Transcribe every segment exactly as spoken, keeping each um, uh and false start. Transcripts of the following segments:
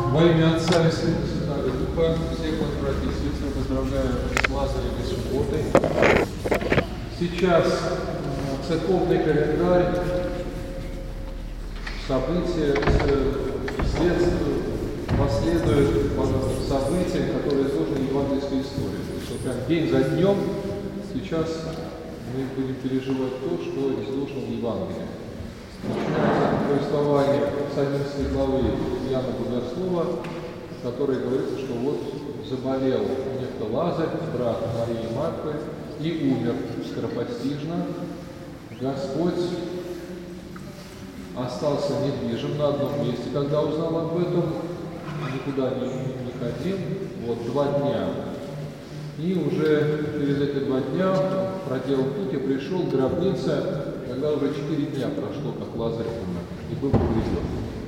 Во имя Отца и Сына и Святаго Духа, всех вас, братья и сестры, поздравляю с Лазаревой субботой. Сейчас церковный календарь, события следствуют, последуют события, которые изложены в евангельской истории. То есть вот прям день за днем сейчас мы будем переживать то, что изложено в Евангелии. Начинается повествование с одиннадцатой главы Иоанна Богослова, в которой говорится, что вот заболел некто Лазарь, брат Марии и Марфы, и умер скоропостижно. Господь остался недвижим на одном месте, когда узнал об этом, никуда не, не ходил, вот два дня. И уже через эти два дня проделал путь и пришел к гробнице, когда уже четыре дня прошло, как Лазарь умер, и был погребен.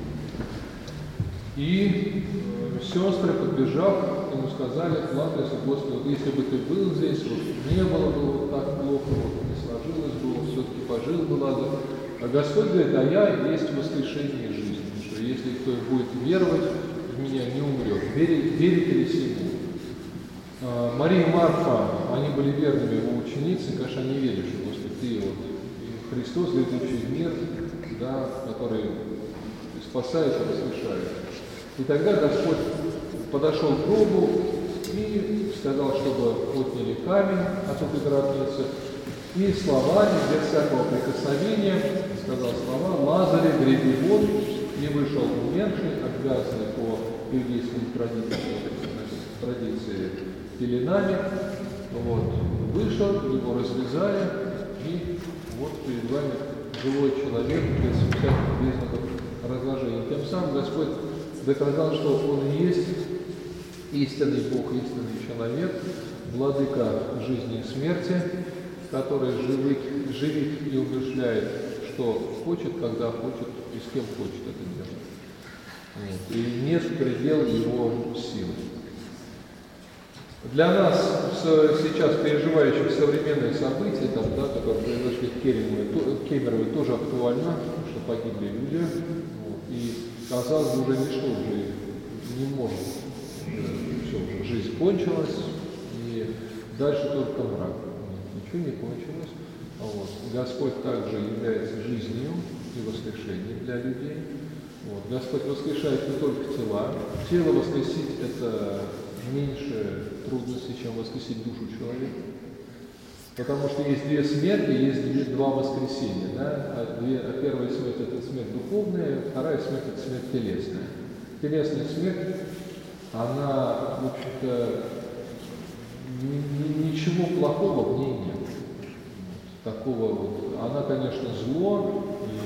И э, сестры, подбежав, ему сказали: Лазарь, Господи, вот если бы ты был здесь, вот не было бы вот так плохо, вот не сложилось бы, вот все-таки пожил бы Лазарь. А Господь говорит: а я есть воскрешение жизни, что если кто будет веровать в меня, не умрет. Верите, верите ли сему? Э, Мария и Марфа, они были верными его ученицы, конечно, они верили, что Господи, ты вот Христос, грядущий в мир, да, который спасает и воскрешает. И тогда Господь подошел к гробу и сказал, чтобы отняли камень от этой гробницы, и словами, без всякого прикосновения, сказал слова: «Лазарь, греби вон», и вышел умерший, обвязанный по иудейским традициям, традиции пеленами, вот, вышел, его развязали, и вот перед вами живой человек без всяких признаков разложения. Тем самым Господь доказал, что Он и есть истинный Бог, истинный человек, владыка жизни и смерти, который живит, живит и умышляет, что хочет, когда хочет и с кем хочет это делать. Вот. И нет предела его силы. Для нас, сейчас переживающих современные события, там, да, которые произошли в Кемерово, Кемерово, тоже актуально, потому что погибли люди. Вот, и казалось бы, уже ничто уже не может. Все, уже жизнь кончилась, и дальше только мрак. Ничего не кончилось. Вот. Господь также является жизнью и воскрешением для людей. Вот. Господь воскрешает не только тела. Тело воскресить – это меньше трудностей, чем воскресить душу человека. Потому что есть две смерти, есть две, два воскресения. Да? А две, а первая смерть – это смерть духовная, вторая смерть – это смерть телесная. Телесная смерть, она, в общем-то, ни, ничего плохого в ней нет. Такого вот. Она, конечно, зло,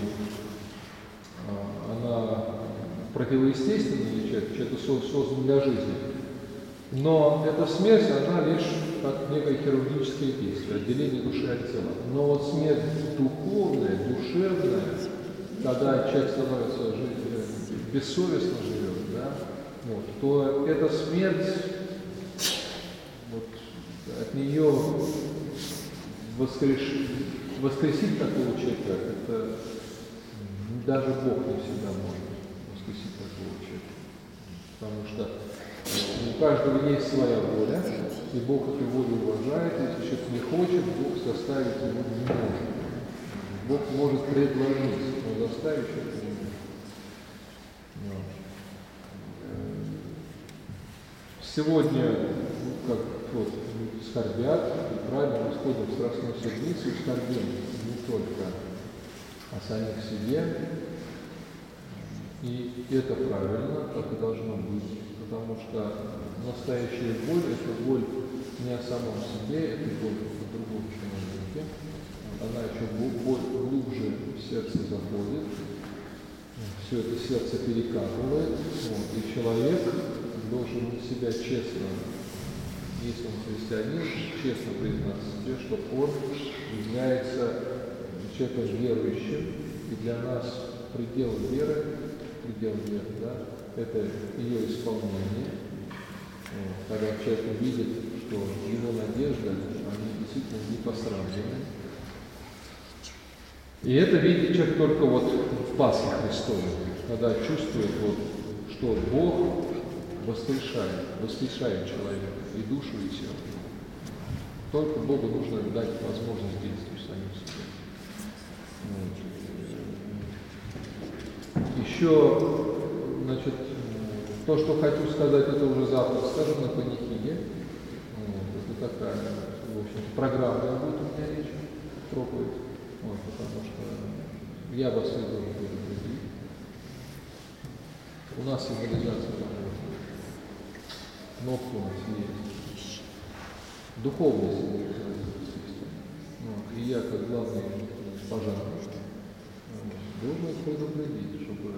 и она противоестественная, человек, человек создан для жизни. Но эта смерть, она лишь как некое хирургическое действие, отделение души от тела. Но вот смерть духовная, душевная, когда человек становится жить, бессовестно живет, да, вот, то эта смерть, вот, от нее воскреш... воскресить такого человека, это даже Бог не всегда может воскресить такого человека. Потому что у каждого есть своя воля, и Бог эту волю уважает. Если человек не хочет, Бог заставить его не может. Бог может предложить, но заставить человека не может. Сегодня, как вот, люди скорбят, и правильно мы сходим в Страстную Седмицу и скорбим не только о самих себе, и это правильно, так и должно быть. Потому что настоящая боль – это боль не о самом себе, это боль о другом человеке. Она еще боль глубже в сердце заходит, все это сердце перекатывает, вот, и человек должен себя честно, если он христианин, честно признаться себе, что он является человеком верующим, и для нас предел веры, предел веры, да, это ее исполнение, когда человек увидит, что его надежды, они действительно не посрамлены. И это видит человек только вот в Пасхе Христовой, когда чувствует, вот, что Бог воскрешает, воскрешает человека и душу, и тело. Только Богу нужно дать возможность действовать самим себе. Вот. Еще, значит, то, что хочу сказать, это уже завтра скажем на панихиде. Вот. Это такая, в общем, программная будет у меня речь, проповедь. Вот, потому что я вас всех должен предупредить. У нас сигнализация работает. Кнопка у нас есть. Духовная сигнализация есть. Вот. И я, как главный пожарный, должен предупредить, чтобы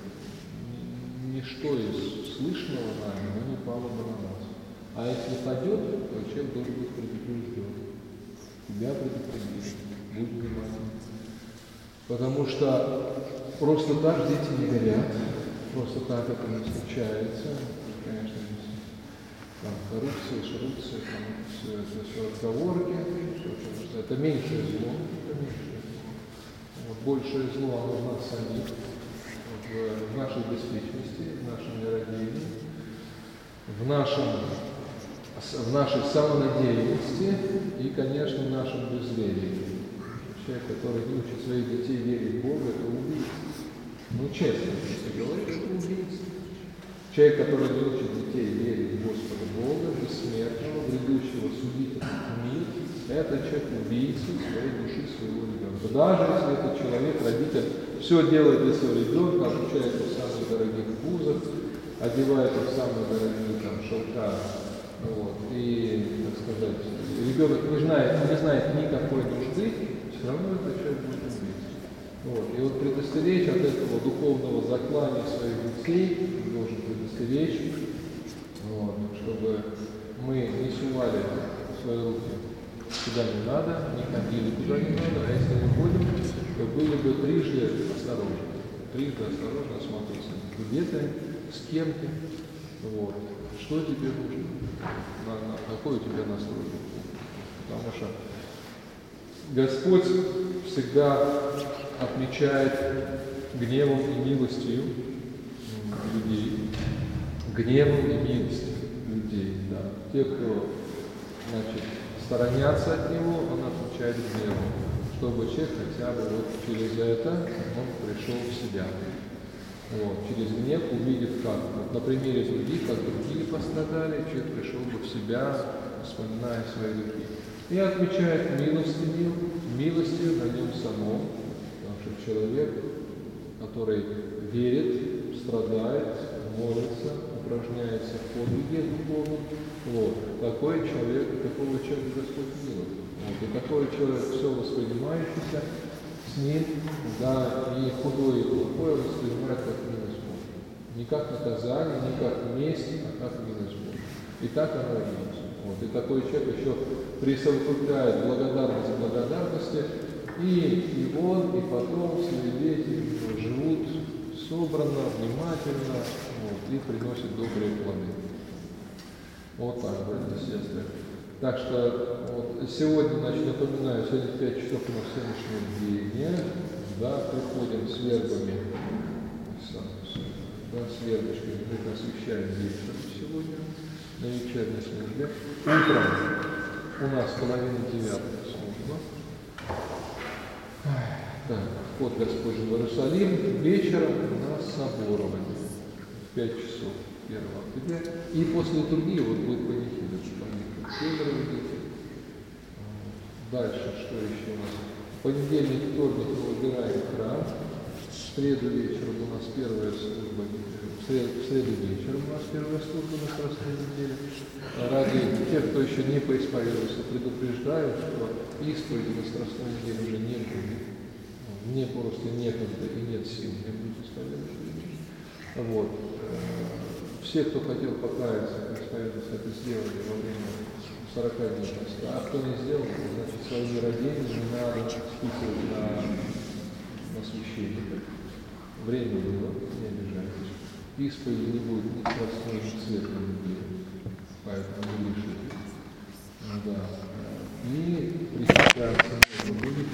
ничто из слышного нами не пало бы на нас. А если падет, то человек должен быть предупрежден. Тебя предупредить. Будь внимательным. Потому что просто так дети не горят, просто так это не случается. Конечно, там коррупция, шоррупция, там все это все отговорки, потому что это меньшее зло, это меньшее зло. Вот большее зло оно в нас самих, вот, в нашей беспечности, в нашем нерадении, в нашем в нашей самонадеянности и, конечно, в нашем безверии. Человек, который не учит своих детей верить в Бога, это убийца. Ну, честно, если говорить, это убийца. Человек, который не учит детей верить в Господа Бога, бессмертного, грядущего судить этот мир, это человек убийца своей души, своего ребенка. Даже если этот человек, родитель, все делает для своего ребенка, обучает его в самых дорогих вузах, одевает его в самые дорогие там, шелка, вот, и, так сказать, ребенок не знает, не знает никакой нужды, все равно этот человек будет убийцей. Вот. И вот предостеречь от этого духовного заклания своих детей, должен предостеречь, вот, чтобы мы не сували свои руки куда не надо, не ходили куда не надо, а если мы ходим, то были бы трижды осторожны. Трижды осторожно осмотриться, где ты, с кем ты, вот, что тебе нужно, на, на, какой у тебя настрой. Потому что Господь всегда отмечает гневом и милостью людей. Гневом и милостью людей, да. Те, кто, значит, сторонятся от Него, Он отмечает гневом, чтобы человек хотя бы вот через это он пришел в себя. Вот, через гнев увидев, как, вот, на примере других, как другие пострадали, человек пришел бы в себя, вспоминая свои грехи. И отмечает милостью, милостью на нем самом, потому что человек, который верит, страдает, молится, упражняется в подвиге духовном, вот, такой человек, такого человека Господь милует. Вот, и такой человек, все воспринимающийся, с ним, да, и худое, и плохое воспринимает как милость Божию. Не как наказание, не как месть, а как милость Божия. И так оно и есть. Вот. И такой человек еще присовокупляет благодарность к благодарности, и, и он, и потомство, и дети живут собранно, внимательно, вот, и приносят добрые плоды. Вот так, братья и сестры. Так что вот, сегодня, значит, напоминаю, сегодня пять часов у нас сегодняшнее бдение, да, приходим с вербами, да, с вербочками, мы освещаем вечер сегодня, на вечерней службе. Утром у нас половина девятая служба. Так, вход Господень в Иерусалим. Вечером у нас соборование в пять часов первого октября. И после литургии вот будет панихида, Федоровы дети. Дальше, что еще у нас? Понедельник, вторник мы выбираем храм. В среду вечером у нас первая служба. В среду, в среду вечером у нас первая служба на Страстной неделе. Ради тех, кто еще не поисповедовался, предупреждаю, что исповеди на Страстной неделе уже не будет. Мне просто некогда и нет сил не будет исповедоваться. Вот. Все, кто хотел покаяться, исповедоваться, это сделали во время сорока дней поста. А кто не сделал, значит, свои родения надо списывать на, на священника. Время было, не обижайтесь. Исповеди не будет ни красной, ни цветной недели. Поэтому не решите. Да. И причащаться